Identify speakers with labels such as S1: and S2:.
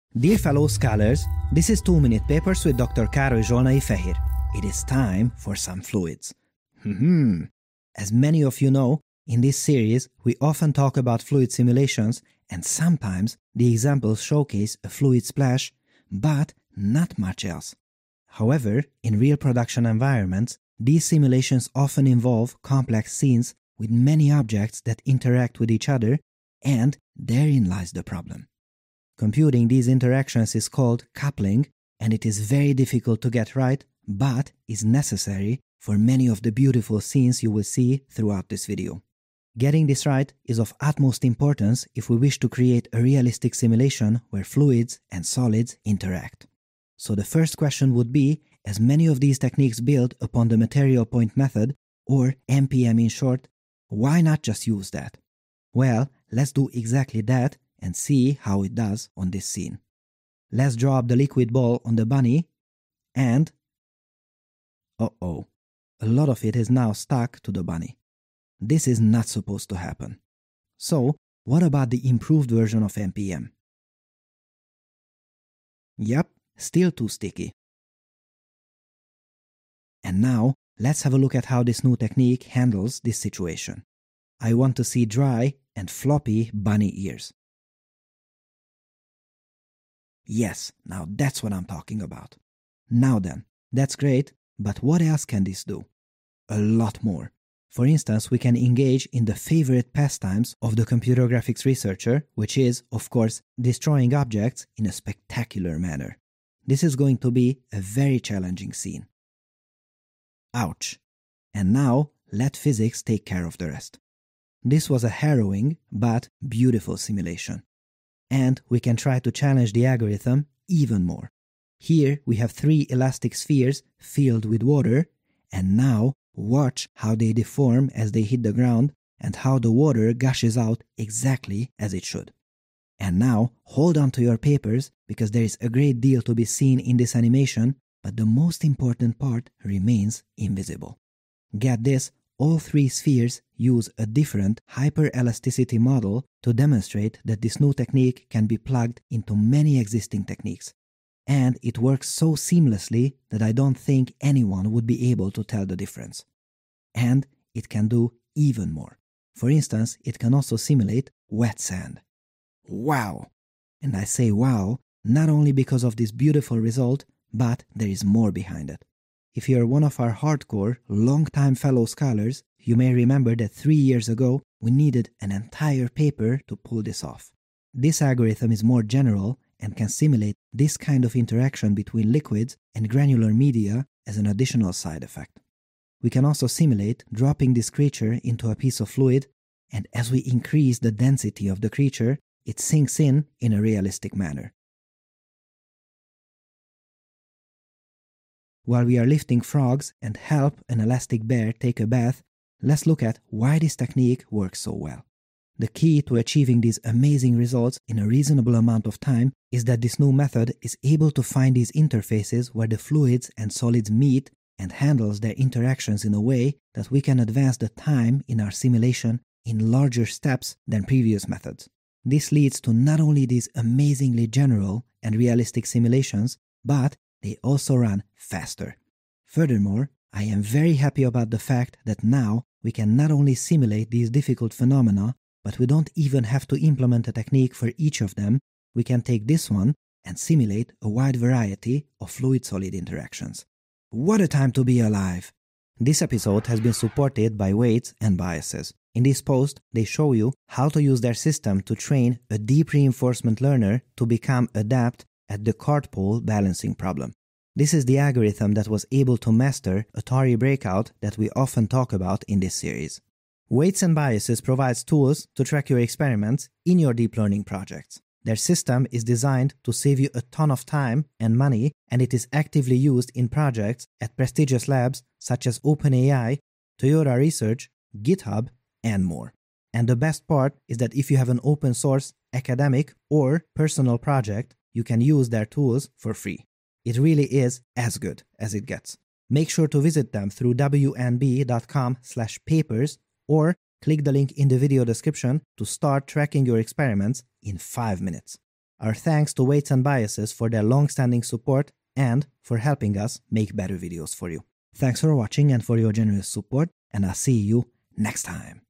S1: Dear fellow scholars, this is 2-Minute Papers with Dr. Károly Zsolnai Fehér. It is time for some fluids. As many of you know, in this series we often talk about fluid simulations, and sometimes the examples showcase a fluid splash, but not much else. However, in real production environments, these simulations often involve complex scenes with many objects that interact with each other, and therein lies the problem. Computing these interactions is called coupling, and it is very difficult to get right, but is necessary for many of the beautiful scenes you will see throughout this video. Getting this right is of utmost importance if we wish to create a realistic simulation where fluids and solids interact. So the first question would be, as many of these techniques build upon the material point method, or MPM in short, why not just use that? Well, let's do exactly that and see how it does on this scene. Let's draw up the liquid ball on the bunny, and a lot of it is now stuck to the bunny. This is not supposed to happen. So, what about the improved version of MPM? Yep, still too sticky. And now, let's have a look at how this new technique handles this situation. I want to see dry and floppy bunny ears. Yes, now that's what I'm talking about. Now then, that's great, but what else can this do? A lot more. For instance, we can engage in the favorite pastimes of the computer graphics researcher, which is, of course, destroying objects in a spectacular manner. This is going to be a very challenging scene. Ouch. And now, let physics take care of the rest. This was a harrowing but beautiful simulation. And we can try to challenge the algorithm even more. Here we have 3 elastic spheres filled with water, and now watch how they deform as they hit the ground and how the water gushes out exactly as it should. And now hold on to your papers, because there is a great deal to be seen in this animation, but the most important part remains invisible. Get this, all 3 spheres use a different hyperelasticity model to demonstrate that this new technique can be plugged into many existing techniques. And it works so seamlessly that I don't think anyone would be able to tell the difference. And it can do even more. For instance, it can also simulate wet sand. Wow! And I say wow, not only because of this beautiful result, but there is more behind it. If you are one of our hardcore, long-time fellow scholars, you may remember that 3 years ago we needed an entire paper to pull this off. This algorithm is more general and can simulate this kind of interaction between liquids and granular media as an additional side effect. We can also simulate dropping this creature into a piece of fluid, and as we increase the density of the creature, it sinks in a realistic manner. While we are lifting frogs and help an elastic bear take a bath, let's look at why this technique works so well. The key to achieving these amazing results in a reasonable amount of time is that this new method is able to find these interfaces where the fluids and solids meet and handles their interactions in a way that we can advance the time in our simulation in larger steps than previous methods. This leads to not only these amazingly general and realistic simulations, but they also run faster. Furthermore, I am very happy about the fact that now we can not only simulate these difficult phenomena, but we don't even have to implement a technique for each of them. We can take this one and simulate a wide variety of fluid-solid interactions. What a time to be alive! This episode has been supported by Weights and Biases. In this post, they show you how to use their system to train a deep reinforcement learner to become adept at the card pole balancing problem. This is the algorithm that was able to master Atari Breakout that we often talk about in this series. Weights and Biases provides tools to track your experiments in your deep learning projects. Their system is designed to save you a ton of time and money, and it is actively used in projects at prestigious labs such as OpenAI, Toyota Research, GitHub, and more. And the best part is that if you have an open source, academic, or personal project, you can use their tools for free. It really is as good as it gets. Make sure to visit them through wnb.com/papers or click the link in the video description to start tracking your experiments in 5 minutes. Our thanks to Weights and Biases for their long-standing support and for helping us make better videos for you. Thanks for watching and for your generous support, and I'll see you next time.